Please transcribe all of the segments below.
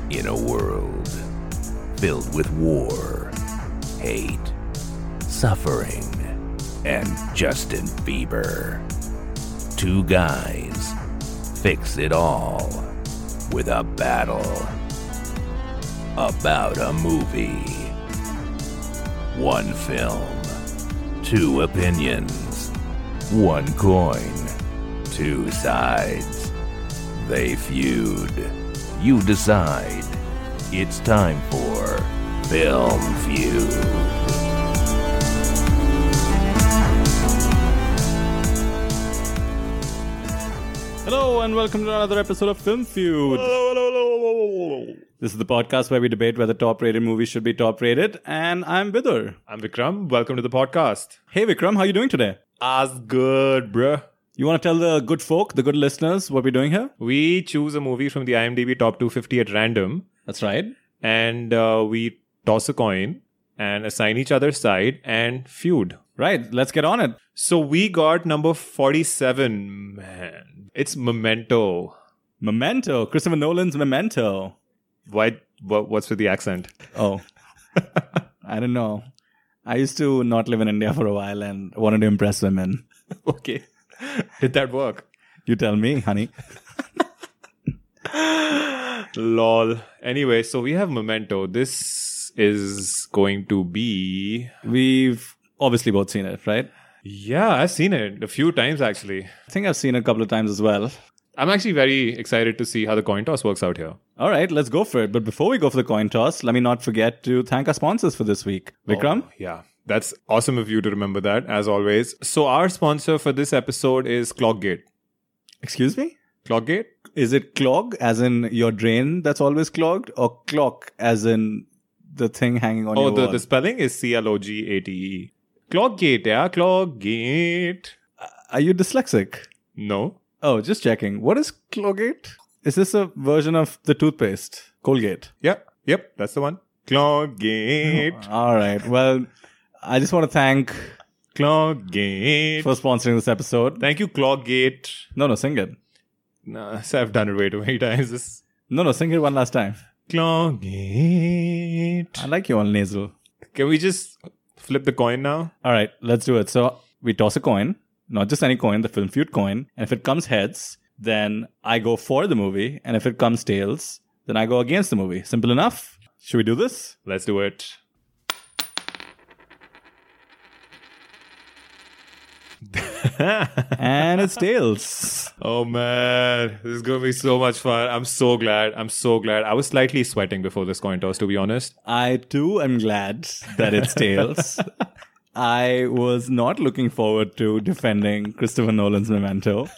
In a world filled with war, hate, suffering, and Justin Bieber, two guys fix it all with a battle about a movie. One film, two opinions, one coin, two sides. They feud. You decide. It's time for Film Feud. Hello and welcome to another episode of Film Feud. Hello. This is the podcast where we debate whether top-rated movies should be top-rated, and I'm Vidar. I'm Vikram. Welcome to the podcast. Hey Vikram, how are you doing today? As good, bruh. You want to tell the good folk, the good listeners, what we're doing here? We choose a movie from the IMDb top 250 at random, That's right. and we toss a coin and assign each other's side and feud. Right, let's get on it. So we got number 47, man. It's Memento. Memento, Christopher Nolan's Memento. What's with the accent? Oh, I don't know. I used to not live in India for a while and wanted to impress women. Okay. Did that work? You tell me, honey. Lol. Anyway, so we have Memento. This is going to be... We've obviously both seen it, right? Yeah, I've seen it a few times actually. I think I've seen it a couple of times as well. I'm actually very excited to see how the coin toss works out here. All right, let's go for it. But before we go for the coin toss, let me not forget to thank our sponsors for this week. Vikram? Oh, yeah. That's awesome of you to remember that, as always. So our sponsor for this episode is Clockgate. Excuse me? Clockgate? Is it clog as in your drain that's always clogged, or clock as in the thing hanging on your wall? The spelling is Clogate. Clockgate, yeah. Clockgate. Are you dyslexic? No. Oh, just checking. What is Clogate? Is this a version of the toothpaste? Colgate. Yep, that's the one. Clockgate. All right. Well, I just want to thank Clockgate. for sponsoring this episode. Thank you, Clockgate. No, sing it. No, so I've done it way too many times. No, sing it one last time. Clockgate. I like you all nasal. Can we just flip the coin now? All right, let's do it. So we toss a coin, not just any coin, the Film Feud coin. And if it comes heads, then I go for the movie. And if it comes tails, then I go against the movie. Simple enough. Should we do this? Let's do it. And it's tails. Oh man, this is going to be so much fun. I'm so glad. I was slightly sweating before this coin toss, to be honest. I too am glad that it's tails. I was not looking forward to defending Christopher Nolan's Memento.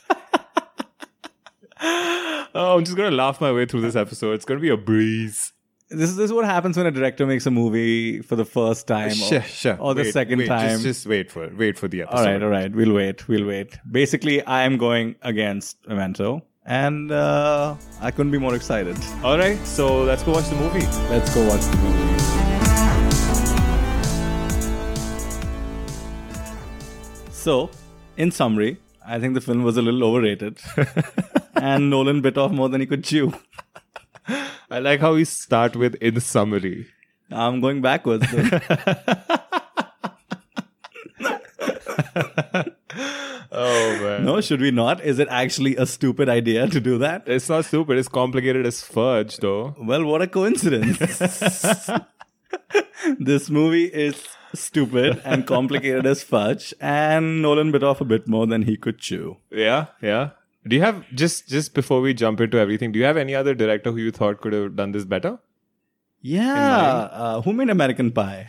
Oh, I'm just going to laugh my way through this episode. It's going to be a breeze. This is what happens when a director makes a movie for the first time Sure. or the second time. Just wait for it. Wait for the episode. All right. We'll wait. Basically, I am going against Memento, and I couldn't be more excited. All right, so let's go watch the movie. Let's go watch the movie. So, in summary, I think the film was a little overrated, and Nolan bit off more than he could chew. I like how we start with in summary. I'm going backwards. Oh man. No, should we not? Is it actually a stupid idea to do that? It's not stupid. It's complicated as fudge, though. Well, what a coincidence. This movie is stupid and complicated as fudge, and Nolan bit off a bit more than he could chew. Yeah. Do you have, just before we jump into everything, do you have any other director who you thought could have done this better? Yeah. Who made American Pie?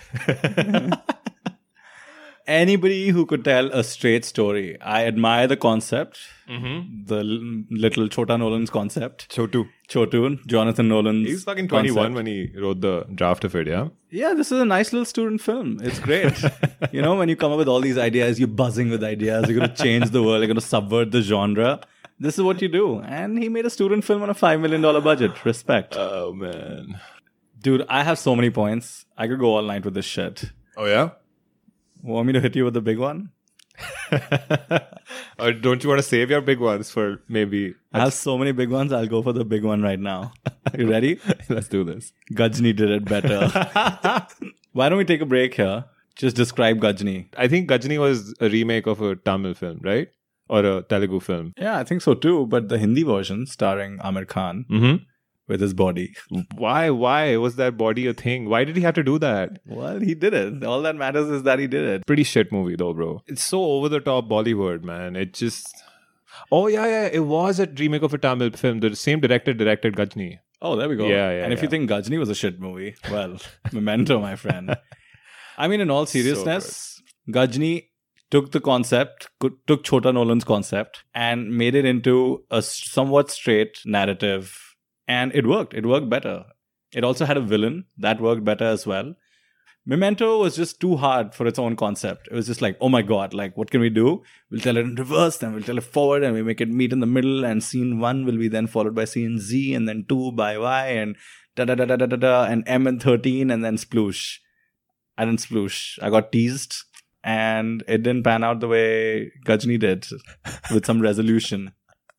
Anybody who could tell a straight story. I admire the concept. Mm-hmm. The little Chota Nolan's concept. Chotu. Jonathan Nolan's He was fucking 21 concept. when he wrote the draft of it, yeah? Yeah, this is a nice little student film. It's great. When you come up with all these ideas, you're buzzing with ideas. You're going to change the world. You're going to subvert the genre. This is what you do. And he made a student film on a $5 million budget. Respect. Oh, man. Dude, I have so many points. I could go all night with this shit. Oh, yeah? Want me to hit you with the big one? Or don't you want to save your big ones for maybe? I have so many big ones. I'll go for the big one right now. You ready? Let's do this. Gajni did it better. Why don't we take a break here? Just describe Gajni. I think Gajni was a remake of a Tamil film, right? Or a Telugu film. Yeah, I think so too. But the Hindi version starring Amir Khan with his body. Why was that body a thing? Why did he have to do that? Well, he did it. All that matters is that he did it. Pretty shit movie though, bro. It's so over the top Bollywood, man. It just... Oh, yeah. It was a remake of a Tamil film. The same director directed Gajni. Oh, there we go. Yeah. And if you think Gajni was a shit movie, well, Memento, my friend. I mean, in all seriousness, Gajni took the concept, took Chota Nolan's concept and made it into a somewhat straight narrative. And it worked. It worked better. It also had a villain. That worked better as well. Memento was just too hard for its own concept. It was just like, oh my God, like, what can we do? We'll tell it in reverse, then we'll tell it forward, and we make it meet in the middle, and scene 1 will be then followed by scene Z, and then 2 by Y, and da-da-da-da-da-da, and M and 13, and then sploosh. I didn't sploosh. I got teased, and it didn't pan out the way Gajni did, with some resolution.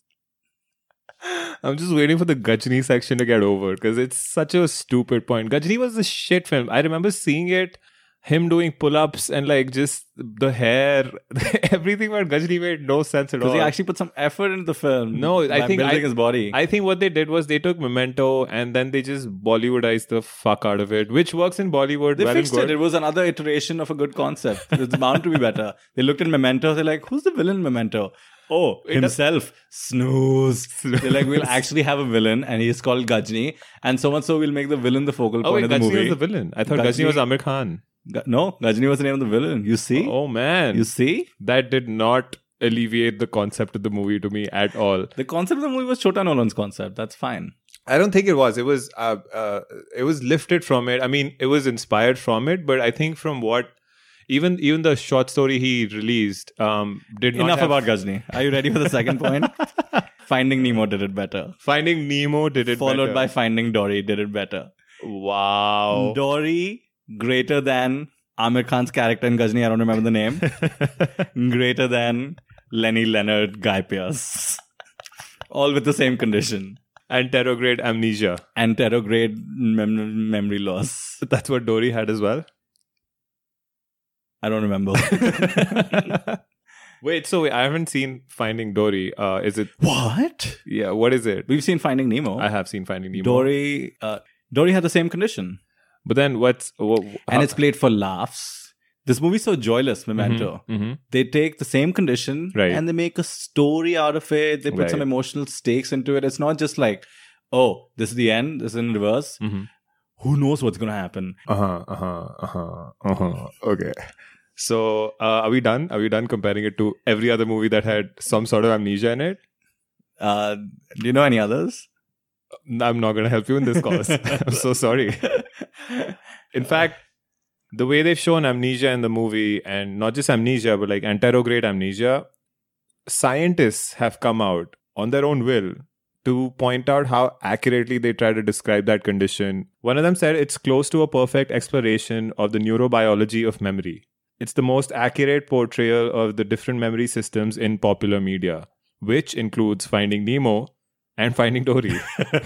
I'm just waiting for the Gajni section to get over because it's such a stupid point. Gajni was a shit film. I remember seeing it, him doing pull-ups and like just the hair, everything about Gajni made no sense at all. Because he actually put some effort into the film. No, I think building his body. I think what they did was they took Memento and then they just Bollywoodized the fuck out of it, which works in Bollywood. They well fixed and good. it. It was another iteration of a good concept. It's bound to be better. They looked at Memento. They're like, who's the villain in Memento? Oh, himself. Snooze. They're like, we'll actually have a villain and he's called Gajni. And so much so we'll make the villain the focal point of the Gajni movie. was the villain. I thought Gajni was Amir Khan. No, Gajni was the name of the villain. You see? Oh man. You see? That did not alleviate the concept of the movie to me at all. The concept of the movie was Chota Nolan's concept. That's fine. I don't think it was. It was lifted from it. I mean, it was inspired from it, but I think from what even the short story he released did not Enough have... about Gajni. Are you ready for the second point? Finding Nemo did it better. Finding Nemo did it Followed better. by Finding Dory did it better. Wow. Dory greater than Amir Khan's character in Gajni. I don't remember the name. Greater than Lenny Leonard, Guy Pearce. All with the same condition. And terrograde amnesia. And terrograde memory loss. That's what Dory had as well. I don't remember. Wait, so I haven't seen Finding Dory. Is it... What? Yeah, what is it? We've seen Finding Nemo. I have seen Finding Nemo. Dory had the same condition. But then And it's played for laughs. This movie's so joyless, Memento. Mm-hmm. They take the same condition and they make a story out of it. They put some emotional stakes into it. It's not just like, oh, this is the end. This is in reverse. Mm-hmm. Who knows what's going to happen? Okay. So, are we done? Are we done comparing it to every other movie that had some sort of amnesia in it? Do you know any others? I'm not going to help you in this cause. I'm so sorry. In fact, the way they've shown amnesia in the movie, and not just amnesia, but like anterograde amnesia, scientists have come out on their own will to point out how accurately they try to describe that condition. One of them said it's close to a perfect exploration of the neurobiology of memory. It's the most accurate portrayal of the different memory systems in popular media, which includes Finding Nemo and Finding Dory.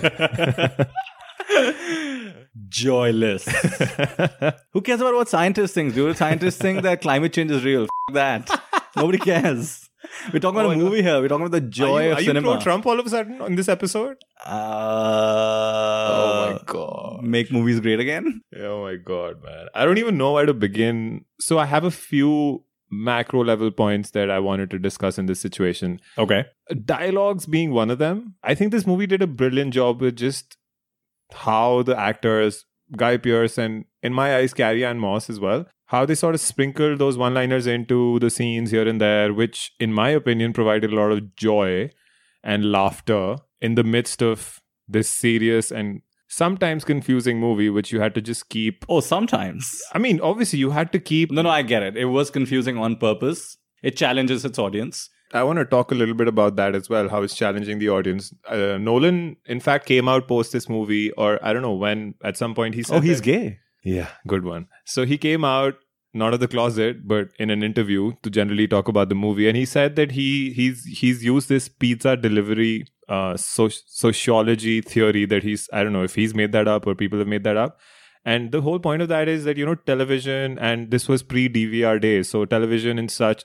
Joyless. Who cares about what scientists think, dude? Scientists think that climate change is real. F*** that. Nobody cares. We're talking about a movie here. We're talking about the joy of cinema. Are you pro-Trump all of a sudden on this episode? Oh my God. Make movies great again? Oh my God, man. I don't even know where to begin. So I have a few macro level points that I wanted to discuss in this situation. Okay. Dialogues being one of them. I think this movie did a brilliant job with just how the actors, Guy Pearce and, in my eyes, Carrie-Anne Moss as well, how they sort of sprinkled those one-liners into the scenes here and there, which, in my opinion, provided a lot of joy and laughter in the midst of this serious and sometimes confusing movie, which you had to just keep... Oh, sometimes. I mean, obviously, you had to keep... No, I get it. It was confusing on purpose. It challenges its audience. I want to talk a little bit about that as well, how it's challenging the audience. Nolan, in fact, came out post this movie, or I don't know when, at some point he said... Oh, he's gay. Yeah, good one. So he came out not at the closet, but in an interview to generally talk about the movie. And he said that he's used this pizza delivery sociology theory that I don't know if he's made that up or people have made that up. And the whole point of that is that, television, and this was pre-DVR days, so television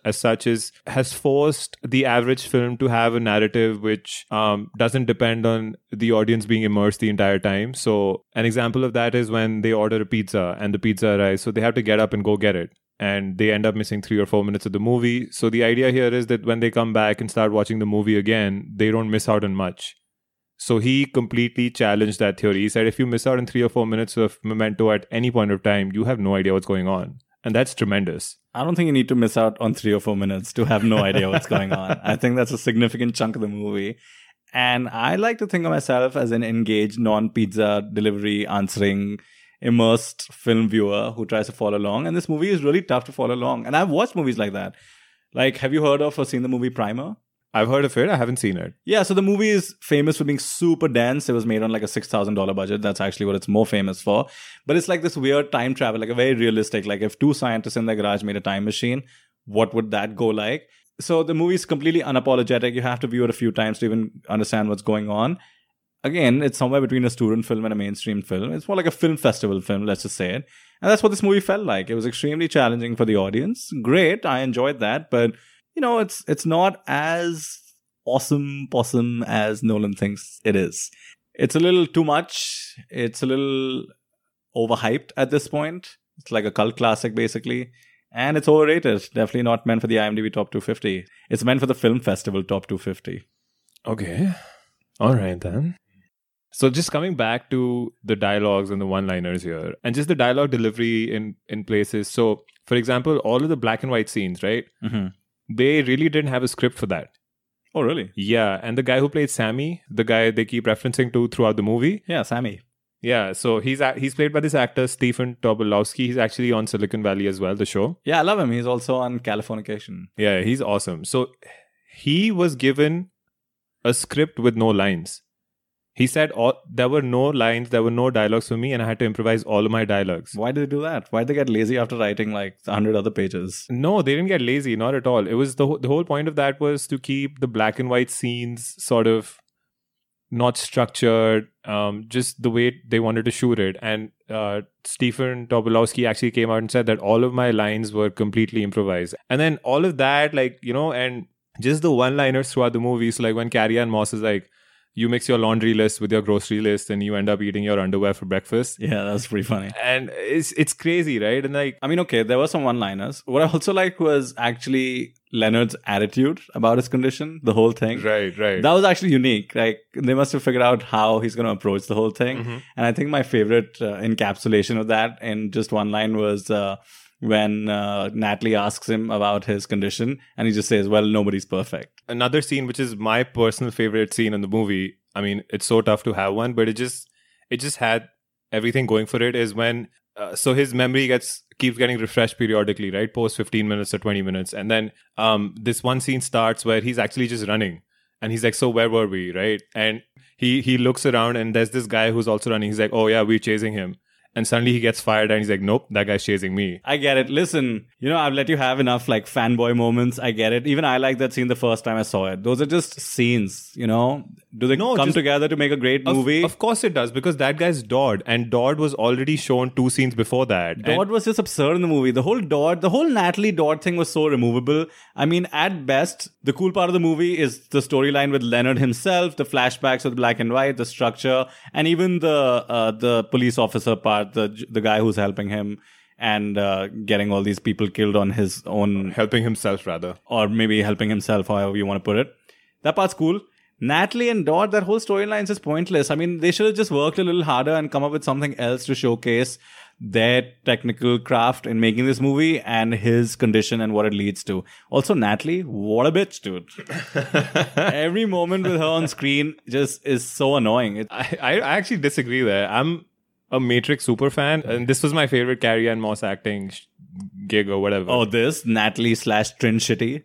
has forced the average film to have a narrative which doesn't depend on the audience being immersed the entire time. So an example of that is when they order a pizza and the pizza arrives, so they have to get up and go get it. And they end up missing 3 or 4 minutes of the movie. So the idea here is that when they come back and start watching the movie again, they don't miss out on much. So he completely challenged that theory. He said, if you miss out on 3 or 4 minutes of Memento at any point of time, you have no idea what's going on. And that's tremendous. I don't think you need to miss out on 3 or 4 minutes to have no idea what's going on. I think that's a significant chunk of the movie. And I like to think of myself as an engaged, non-pizza delivery answering, immersed film viewer who tries to follow along. And this movie is really tough to follow along. And I've watched movies like that. Like, have you heard of or seen the movie Primer? I've heard of it. I haven't seen it. Yeah, so the movie is famous for being super dense. It was made on like a $6,000 budget. That's actually what it's more famous for. But it's like this weird time travel, like a very realistic, like if 2 scientists in their garage made a time machine, what would that go like? So the movie is completely unapologetic. You have to view it a few times to even understand what's going on. Again, it's somewhere between a student film and a mainstream film. It's more like a film festival film, let's just say it. And that's what this movie felt like. It was extremely challenging for the audience. Great, I enjoyed that, but it's not as awesome possum as Nolan thinks it is. It's a little too much. It's a little overhyped at this point. It's like a cult classic, basically. And it's overrated. Definitely not meant for the IMDb Top 250. It's meant for the Film Festival Top 250. Okay. All right, then. So just coming back to the dialogues and the one-liners here, and just the dialogue delivery in places. So, for example, all of the black and white scenes, right? Mm-hmm. They really didn't have a script for that. Oh, really? Yeah. And the guy who played Sammy, the guy they keep referencing to throughout the movie. Yeah, Sammy. Yeah. So he's played by this actor, Stephen Tobolowsky. He's actually on Silicon Valley as well, the show. Yeah, I love him. He's also on Californication. Yeah, he's awesome. So he was given a script with no lines. He said there were no lines, there were no dialogues for me, and I had to improvise all of my dialogues. Why did they do that? Why did they get lazy after writing like 100 other pages? No, they didn't get lazy, not at all. It was the whole point of that was to keep the black and white scenes sort of not structured, just the way they wanted to shoot it. And Stephen Tobolowsky actually came out and said that all of my lines were completely improvised. And then all of that, and just the one-liners throughout the movie. So like when Carrie-Anne Moss is like, you mix your laundry list with your grocery list and you end up eating your underwear for breakfast. Yeah, that's pretty funny. And it's crazy, right? And okay, there were some one-liners. What I also liked was actually Leonard's attitude about his condition, the whole thing. Right. That was actually unique. Like, they must have figured out how he's going to approach the whole thing. Mm-hmm. And I think my favorite encapsulation of that in just one line was when Natalie asks him about his condition and he just says, well, nobody's perfect. Another scene, which is my personal favorite scene in the movie, I mean, it's so tough to have one, but it just had everything going for it, is when so his memory keeps getting refreshed periodically, right? Post 15 minutes or 20 minutes. And then this one scene starts where he's actually just running. And he's like, so where were we, right? And he looks around and there's this guy who's also running. He's like, oh yeah, we're chasing him. And suddenly he gets fired and he's like, nope, that guy's chasing me. I get it. Listen, I've let you have enough like fanboy moments. I get it. Even I liked that scene the first time I saw it. Those are just scenes, Do they come together to make a great movie? Of course it does, because that guy's Dodd, and Dodd was already shown 2 scenes before that. Dodd was just absurd in the movie. The whole Natalie Dodd thing was so removable. I mean, at best, the cool part of the movie is the storyline with Leonard himself, the flashbacks with black and white, the structure, and even the police officer part. The guy who's helping him and getting all these people killed on his own... Helping himself, rather. Or maybe helping himself, however you want to put it. That part's cool. Natalie and Dodd, that whole storyline is just pointless. I mean, they should have just worked a little harder and come up with something else to showcase their technical craft in making this movie and his condition and what it leads to. Also, Natalie, what a bitch, dude. Every moment with her on screen just is so annoying. I actually disagree there. I'm a Matrix super fan, and this was my favorite Carrie-Anne Moss acting gig or whatever. Oh, this Natalie / Trin Shitty.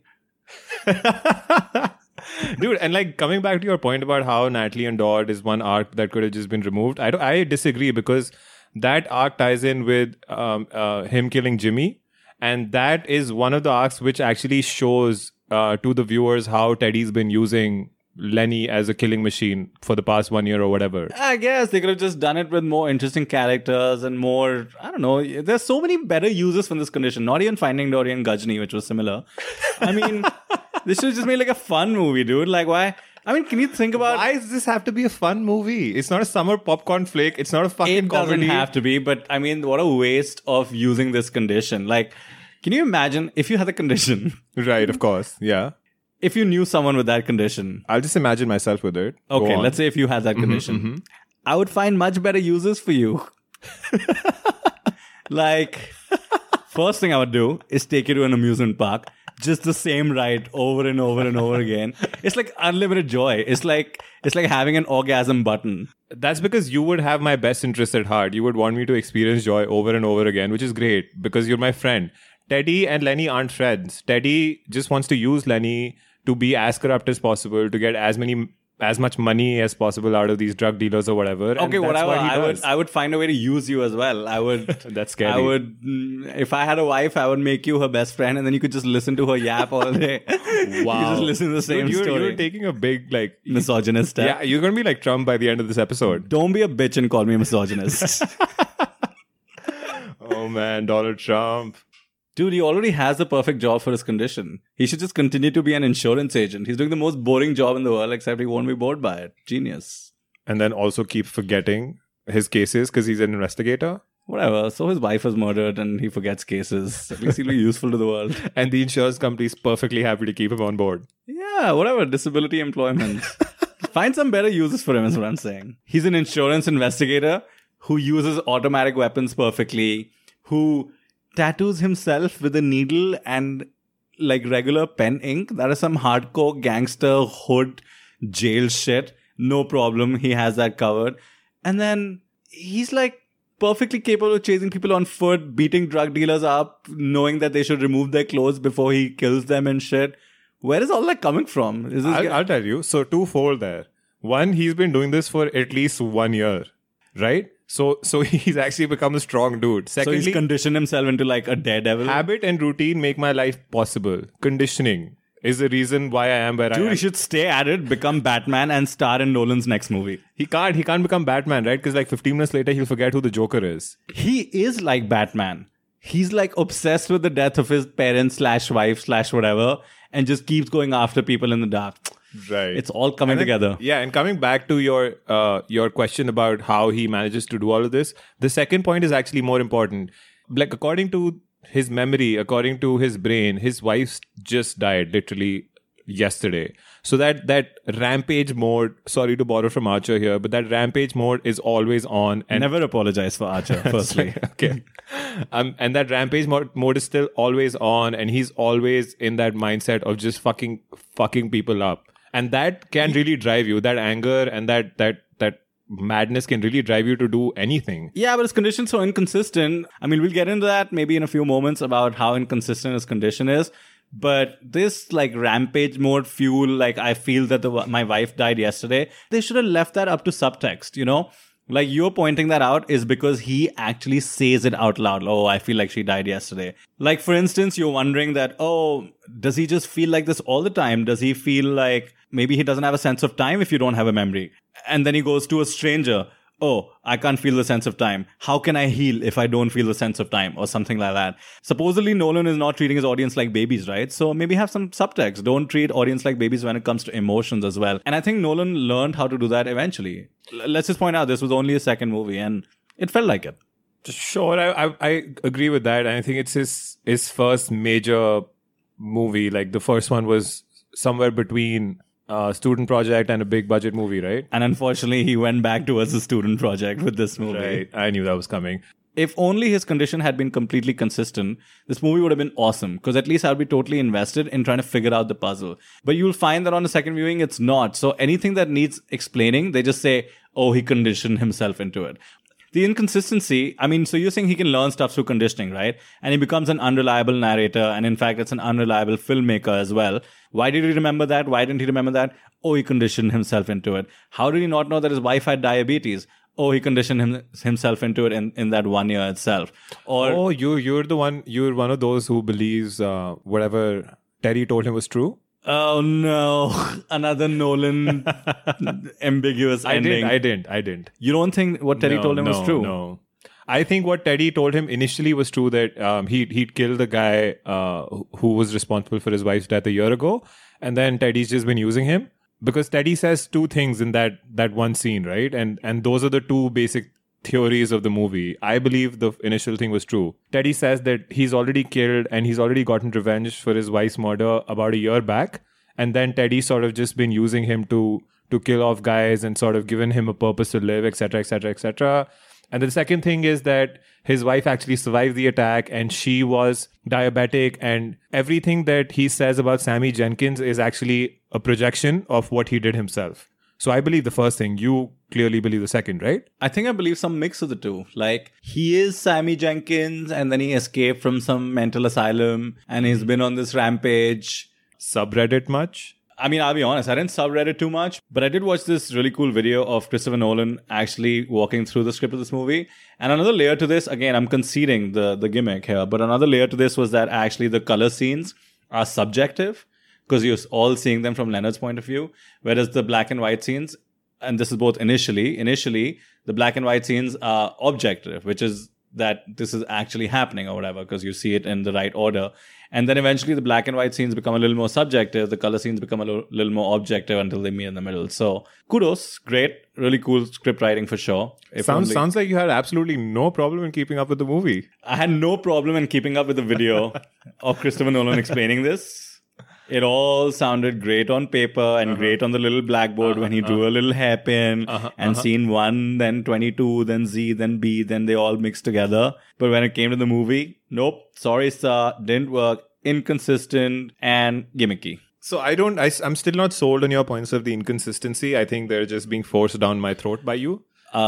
Dude, and coming back to your point about how Natalie and Dodd is one arc that could have just been removed, I disagree, because that arc ties in with him killing Jimmy, And that is one of the arcs which actually shows to the viewers how Teddy's been using Lenny as a killing machine for the past 1 year or whatever. I guess they could have just done it with more interesting characters and more, I don't know. There's so many better uses for this condition. Not even Finding Dory and Gajni, which was similar. I mean, this should just made like a fun movie, dude. Like, why? I mean, can you think about... Why does this have to be a fun movie? It's not a summer popcorn flick. It's not a fucking comedy. It doesn't have to be, but I mean, what a waste of using this condition. Like, can you imagine if you had a condition? Right, of course. Yeah. If you knew someone with that condition. I'll just imagine myself with it. Okay, let's say if you had that condition. I would find much better uses for you. Like, first thing I would do is take you to an amusement park. Just the same ride over and over and over again. It's like unlimited joy. It's like having an orgasm button. That's because you would have my best interest at heart. You would want me to experience joy over and over again, which is great because you're my friend. Teddy and Lenny aren't friends. Teddy just wants to use Lenny to be as corrupt as possible, to get as much money as possible out of these drug dealers or whatever. Okay, whatever. I would find a way to use you as well. I would. That's scary. I would. If I had a wife, I would make you her best friend, and then you could just listen to her yap all day. Wow. You could just listen to the same story. You're taking a big misogynist step. Yeah, you're gonna be like Trump by the end of this episode. Don't be a bitch and call me a misogynist. Oh man, Donald Trump. Dude, he already has the perfect job for his condition. He should just continue to be an insurance agent. He's doing the most boring job in the world, except he won't be bored by it. Genius. And then also keep forgetting his cases because he's an investigator. Whatever. So his wife was murdered and he forgets cases. At least he'll be useful to the world. And the insurance company is perfectly happy to keep him on board. Yeah, whatever. Disability employment. Find some better uses for him is what I'm saying. He's an insurance investigator who uses automatic weapons perfectly, who tattoos himself with a needle and like regular pen ink. That is some hardcore gangster hood jail shit. No problem. He has that covered. And then he's like perfectly capable of chasing people on foot, beating drug dealers up, knowing that they should remove their clothes before he kills them and shit. Where is all that coming from? I'll tell you. So twofold there. One, he's been doing this for at least 1 year, right? So he's actually become a strong dude. Secondly, so he's conditioned himself into like a daredevil. Habit and routine make my life possible. Conditioning is the reason why I am where I am. Dude, he should stay at it, become Batman and star in Nolan's next movie. He can't become Batman, right? Because like 15 minutes later, he'll forget who the Joker is. He is like Batman. He's like obsessed with the death of his parents / wife / whatever and just keeps going after people in the dark. Right. It's all coming together. Yeah, and coming back to your question about how he manages to do all of this, the second point is actually more important. Like, according to his memory, according to his brain, his wife just died literally yesterday. So that rampage mode, sorry to borrow from Archer here, but that rampage mode is always on. And never apologize for Archer, firstly. Okay. And that rampage mode is still always on, and he's always in that mindset of just fucking people up. And that can really drive you. That anger and that madness can really drive you to do anything. Yeah, but his condition's so inconsistent. I mean, we'll get into that maybe in a few moments about how inconsistent his condition is. But this like rampage mode fuel, like I feel that my wife died yesterday. They should have left that up to subtext, you know? Like you're pointing that out is because he actually says it out loud. Oh, I feel like she died yesterday. Like for instance, you're wondering that, oh, does he just feel like this all the time? Does he feel like maybe he doesn't have a sense of time if you don't have a memory? And then he goes to a stranger. Oh, I can't feel the sense of time. How can I heal if I don't feel the sense of time or something like that? Supposedly, Nolan is not treating his audience like babies, right? So maybe have some subtext. Don't treat audience like babies when it comes to emotions as well. And I think Nolan learned how to do that eventually. Let's just point out this was only his second movie and it felt like it. Sure, I agree with that. I think it's his first major movie. Like the first one was somewhere between student project and a big budget movie, right? And unfortunately, he went back towards the student project with this movie. Right. I knew that was coming. If only his condition had been completely consistent, this movie would have been awesome. Because at least I would be totally invested in trying to figure out the puzzle. But you'll find that on the second viewing, it's not. So anything that needs explaining, they just say, oh, he conditioned himself into it. The inconsistency, I mean, so you're saying he can learn stuff through conditioning, right? And he becomes an unreliable narrator. And in fact, it's an unreliable filmmaker as well. Why did he remember that? Why didn't he remember that? Oh, he conditioned himself into it. How did he not know that his wife had diabetes? oh, he conditioned himself into it in that 1 year itself. Or Oh, you're one of those who believes whatever Teddy told him was true. oh no, another Nolan ambiguous ending. I didn't. You don't think what Teddy told him was true? No. I think what Teddy told him initially was true, that he'd killed the guy who was responsible for his wife's death a year ago, and then Teddy's just been using him. Because Teddy says two things in that one scene, right? And those are the two basic theories of the movie. I believe the initial thing was true. Teddy says that he's already killed and he's already gotten revenge for his wife's murder about a year back. And then Teddy's sort of just been using him to kill off guys and sort of given him a purpose to live, etc., etc., etc. And the second thing is that his wife actually survived the attack and she was diabetic, and everything that he says about Sammy Jenkins is actually a projection of what he did himself. So I believe the first thing. You clearly believe the second, right? I think I believe some mix of the two. Like, he is Sammy Jenkins and then he escaped from some mental asylum and he's been on this rampage. Subreddit much? I mean, I'll be honest, I didn't subreddit too much, but I did watch this really cool video of Christopher Nolan actually walking through the script of this movie. And another layer to this, again, I'm conceding the gimmick here, but another layer to this was that actually the color scenes are subjective because you're all seeing them from Leonard's point of view, whereas the black and white scenes, and this is both initially, the black and white scenes are objective, which is that this is actually happening or whatever, because you see it in the right order. And then eventually the black and white scenes become a little more subjective. The color scenes become a little more objective until they meet in the middle. So kudos. Great. Really cool script writing for sure. Sounds like you had absolutely no problem in keeping up with the movie. I had no problem in keeping up with the video of Christopher Nolan explaining this. It all sounded great on paper and great on the little blackboard when he drew a little hairpin and scene 1, then 22, then Z, then B, then they all mixed together. But when it came to the movie, nope, sorry sir, didn't work, inconsistent and gimmicky. So I'm still not sold on your points of the inconsistency. I think they're just being forced down my throat by you.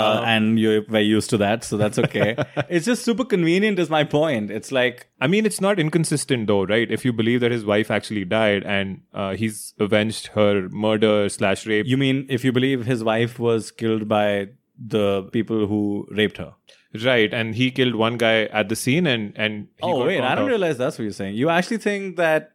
And you're very used to that, so that's okay. It's just super convenient is my point. It's like... I mean, it's not inconsistent though, right? If you believe that his wife actually died and he's avenged her murder/rape. You mean if you believe his wife was killed by the people who raped her? Right, and he killed one guy at the scene and he Oh, wait, I don't realize that's what you're saying. You actually think that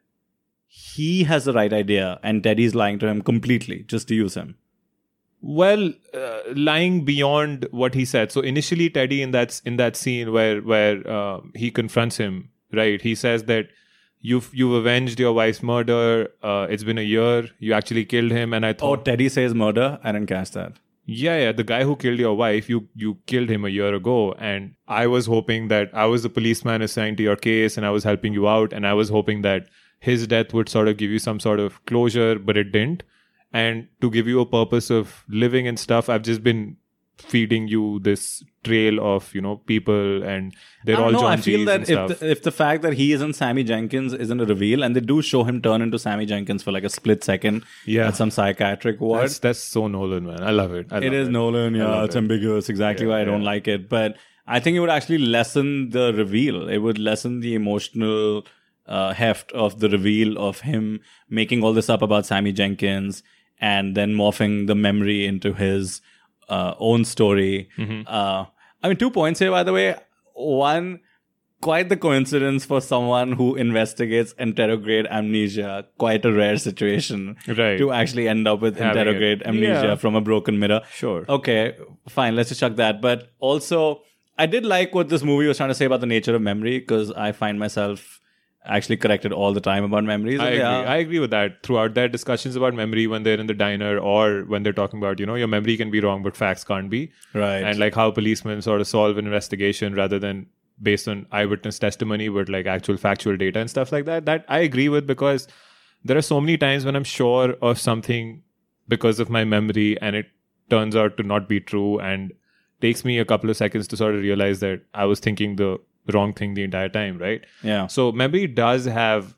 he has the right idea and Teddy's lying to him completely just to use him? Well, lying beyond what he said. So initially, Teddy in that scene where he confronts him, right? He says that you've avenged your wife's murder. It's been a year. You actually killed him, and I thought. Oh, Teddy says murder. I didn't catch that. Yeah. The guy who killed your wife, you killed him a year ago, and I was hoping that I was the policeman assigned to your case, and I was helping you out, and I was hoping that his death would sort of give you some sort of closure, but it didn't. And to give you a purpose of living and stuff, I've just been feeding you this trail of, people, and they're all John I feel G's that and stuff. if the fact that he isn't Sammy Jenkins isn't a reveal, and they do show him turn into Sammy Jenkins for like a split second at some psychiatric ward. That's so Nolan, man. I love it. It is Nolan, yeah. It's ambiguous. Exactly why I don't like it. But I think it would actually lessen the reveal. It would lessen the emotional heft of the reveal of him making all this up about Sammy Jenkins and then morphing the memory into his own story. I mean, 2 points here, by the way. One, quite the coincidence for someone who investigates anterograde amnesia. Quite a rare situation to actually end up with anterograde amnesia from a broken mirror. Sure. Okay, fine. Let's just chuck that. But also, I did like what this movie was trying to say about the nature of memory, because I find myself actually corrected all the time about memories. I agree with that. Throughout their discussions about memory, when they're in the diner or when they're talking about, your memory can be wrong, but facts can't be. Right. And like how policemen sort of solve an investigation rather than based on eyewitness testimony, but like actual factual data and stuff like that. That I agree with, because there are so many times when I'm sure of something because of my memory and it turns out to not be true, and takes me a couple of seconds to sort of realize that I was thinking the wrong thing the entire time, right? Yeah. So memory does have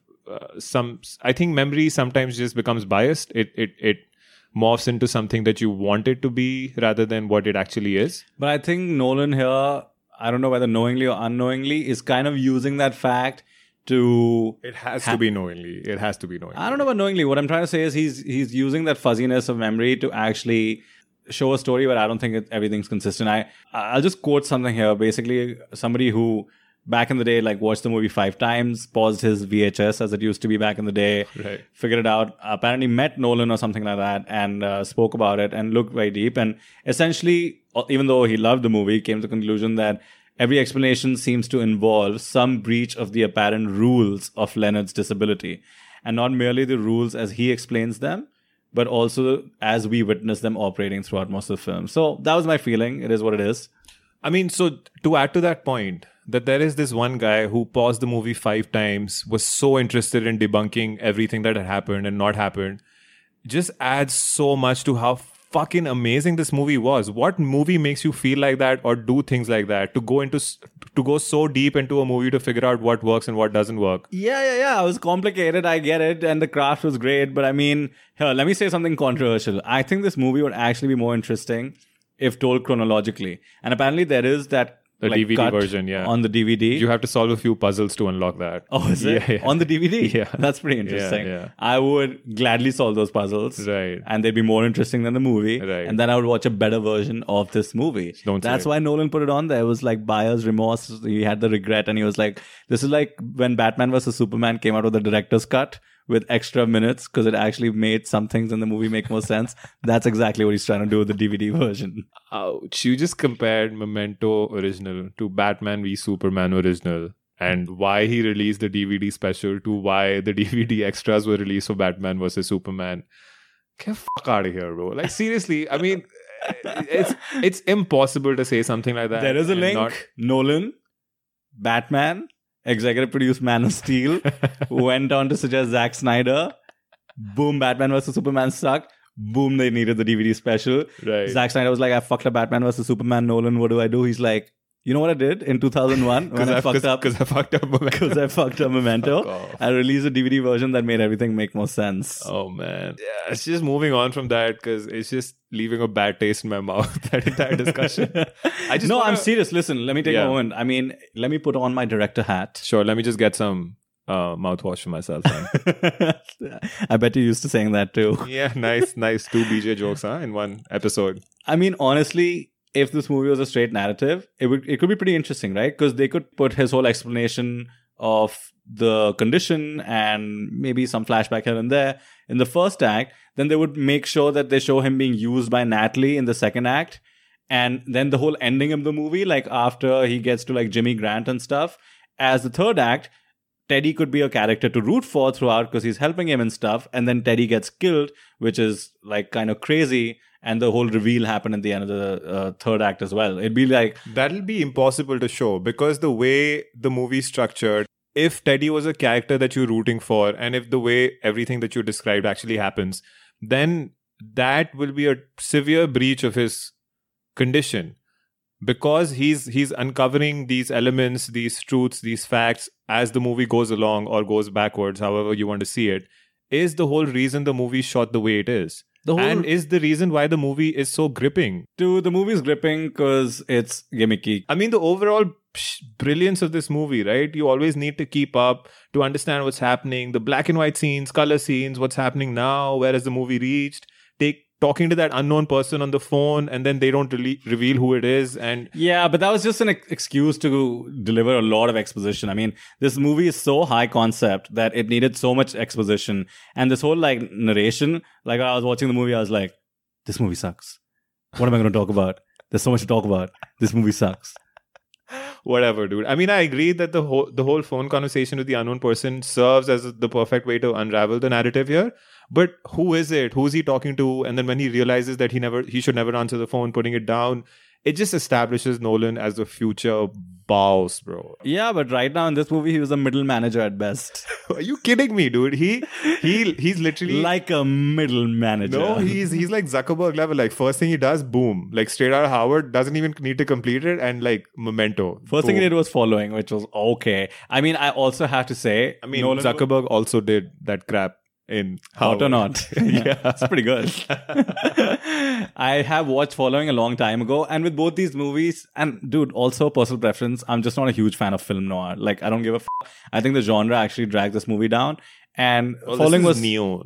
I think memory sometimes just becomes biased. It morphs into something that you want it to be rather than what it actually is. But I think Nolan here, I don't know whether knowingly or unknowingly, is kind of using that fact to... It has to be knowingly. It has to be knowingly. I don't know about knowingly. What I'm trying to say is he's using that fuzziness of memory to actually show a story where I don't think everything's consistent. I'll just quote something here. Basically, somebody who back in the day like watched the movie 5 times, paused his VHS as it used to be back in the day, Right. figured it out, apparently met Nolan or something like that, and spoke about it and looked very deep. And essentially, even though he loved the movie, came to the conclusion that every explanation seems to involve some breach of the apparent rules of Leonard's disability, and not merely the rules as he explains them, but also as we witness them operating throughout most of the film. So that was my feeling. It is what it is. I mean, so to add to that point, that there is this one guy who paused the movie 5 times, was so interested in debunking everything that had happened and not happened, just adds so much to how fucking amazing this movie was. What movie makes you feel like that or do things like that? To go so deep into a movie to figure out what works and what doesn't work. Yeah. It was complicated. I get it. And the craft was great. But I mean, here, let me say something controversial. I think this movie would actually be more interesting if told chronologically. And apparently there is that The like, DVD cut version, yeah. on the DVD. You have to solve a few puzzles to unlock that. Oh, is it? Yeah. On the DVD? Yeah. That's pretty interesting. Yeah. I would gladly solve those puzzles. Right. And they'd be more interesting than the movie. Right. And then I would watch a better version of this movie. Don't say That's it. why Nolan put it on there. It was like buyer's remorse. He had the regret and he was like, this is like when Batman vs. Superman came out with the director's cut with extra minutes because it actually made some things in the movie make more sense. That's exactly what he's trying to do with the DVD version. Ouch. You just compared Memento original to Batman v Superman original, and why he released the DVD special to why the DVD extras were released for Batman versus Superman. Get the fuck out of here, bro. Like, seriously, I mean, it's impossible to say something like that. There is a and link. not- Nolan, Batman, executive produced Man of Steel, went on to suggest Zack Snyder. Boom, Batman vs. Superman sucked. Boom, they needed the DVD special. Right. Zack Snyder was like, I fucked up Batman vs. Superman. Nolan, what do I do? He's like, you know what I did in 2001 when I fucked up? Because I fucked up Memento. Because I fucked up Memento. Fuck off. I released a DVD version that made everything make more sense. Oh man, yeah, it's just moving on from that because it's just leaving a bad taste in my mouth. That entire discussion. I just No, wanna- I'm serious. Listen, let me take Yeah. a moment. I mean, let me put on my director hat. Sure, let me just get some mouthwash for myself. Then. I bet you're used to saying that too. Yeah, nice. 2 BJ jokes, in one episode. I mean, honestly, if this movie was a straight narrative, it could be pretty interesting, right? Because they could put his whole explanation of the condition and maybe some flashback here and there in the first act. Then they would make sure that they show him being used by Natalie in the second act. And then the whole ending of the movie, like after he gets to like Jimmy Grant and stuff, as the third act, Teddy could be a character to root for throughout because he's helping him and stuff. And then Teddy gets killed, which is like kind of crazy. And the whole reveal happened at the end of the third act as well. It'd be like, That'll be impossible to show because the way the movie's structured, if Teddy was a character that you're rooting for, and if the way everything that you described actually happens, then that will be a severe breach of his condition. Because he's uncovering these elements, these truths, these facts as the movie goes along or goes backwards, however you want to see it, is the whole reason the movie shot the way it is. And is the reason why the movie is so gripping. dude, the movie's gripping because it's gimmicky. I mean, the overall brilliance of this movie, right? You always need to keep up to understand what's happening. The black and white scenes, color scenes, what's happening now, where has the movie reached? Talking to that unknown person on the phone and then they don't really reveal who it is. And Yeah, but that was just an excuse to deliver a lot of exposition. I mean, this movie is so high concept that it needed so much exposition. And this whole like narration, like I was watching the movie, I was like, this movie sucks. What am I going to talk about? There's so much to talk about. This movie sucks. whatever, dude. I mean, I agree that the whole phone conversation with the unknown person serves as the perfect way to unravel the narrative here. But who is it? Who is he talking to? And then when he realizes that he should never answer the phone, putting it down, it just establishes Nolan as the future boss, bro. Yeah, but right now in this movie, he was a middle manager at best. Are you kidding me, dude? He's literally Like a middle manager. no, he's like Zuckerberg level. Like first thing he does, boom, like straight out of Harvard, doesn't even need to complete it, and like Memento. First thing he boom. did was following, which was okay. I mean, I also have to say, I mean, Nolan Zuckerberg also did that crap in Hot or Not. Yeah. It's pretty good. I have watched Following a long time ago, and with both these movies, and dude, also personal preference, I'm just not a huge fan of film noir. Like, I don't give a I think the genre actually drags this movie down. And Following was neo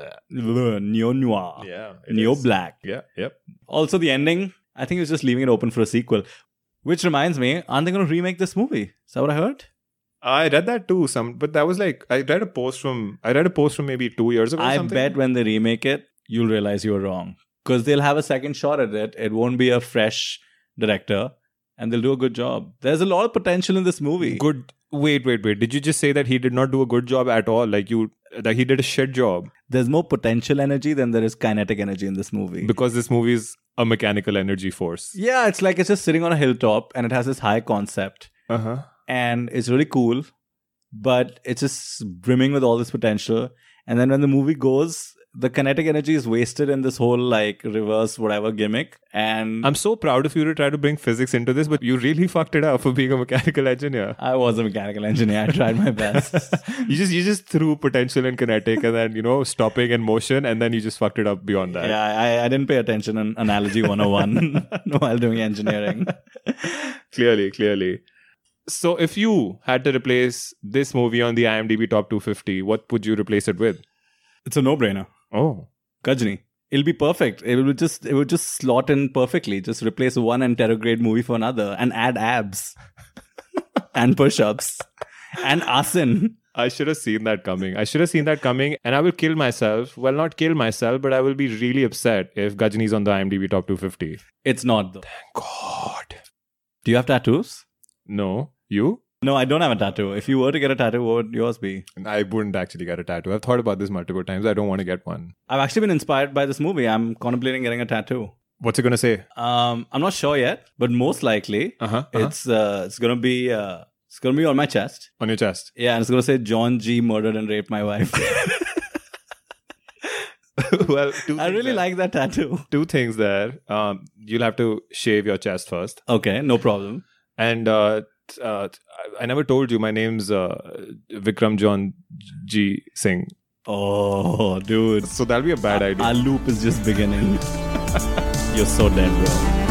noir. Yeah, Neo black. Yeah, yep. Also, the ending, I think he was just leaving it open for a sequel. Which reminds me, aren't they going to remake this movie? Is that what I heard? I read that too. But that was like I read a post from maybe 2 years ago. Or I something. bet when they remake it, you'll realize you were wrong, because they'll have a second shot at it. It won't be a fresh director, and they'll do a good job. There's a lot of potential in this movie. Good. Wait. Did you just say that he did not do a good job at all? Like that he did a shit job? There's more potential energy than there is kinetic energy in this movie. Because this movie is a mechanical energy force. Yeah, it's like it's just sitting on a hilltop, and it has this high concept. And it's really cool, but it's just brimming with all this potential. And then when the movie goes, the kinetic energy is wasted in this whole like reverse whatever gimmick. And I'm so proud of you to try to bring physics into this, but you really fucked it up for being a mechanical engineer. I was a mechanical engineer. I tried my best. You just threw potential and kinetic, and then stopping and motion, and then you just fucked it up beyond that. Yeah, I didn't pay attention in Analogy 101 while doing engineering. Clearly. So if you had to replace this movie on the IMDb Top 250, what would you replace it with? It's a no-brainer. Oh. Ghajini. It'll be perfect. It would just slot in perfectly. Just replace one Antero-grade movie for another and add abs and push-ups and asin. I should have seen that coming. And I will kill myself. Well, not kill myself, but I will be really upset if Ghajini's on the IMDb Top 250. It's not though. Thank God. Do you have tattoos? No. You? No, I don't have a tattoo. If you were to get a tattoo, what would yours be? I wouldn't actually get a tattoo. I've thought about this multiple times. I don't want to get one. I've actually been inspired by this movie. I'm contemplating getting a tattoo. What's it going to say? I'm not sure yet, but most likely it's going to be on my chest. On your chest? Yeah, and it's going to say John G. murdered and raped my wife. Well, I really like that tattoo. Two things there. You'll have to shave your chest first. Okay, no problem. And I never told you, my name's Vikram John G. Singh. Oh, dude. So that'll be a bad idea. Our loop is just beginning. You're so dead, bro.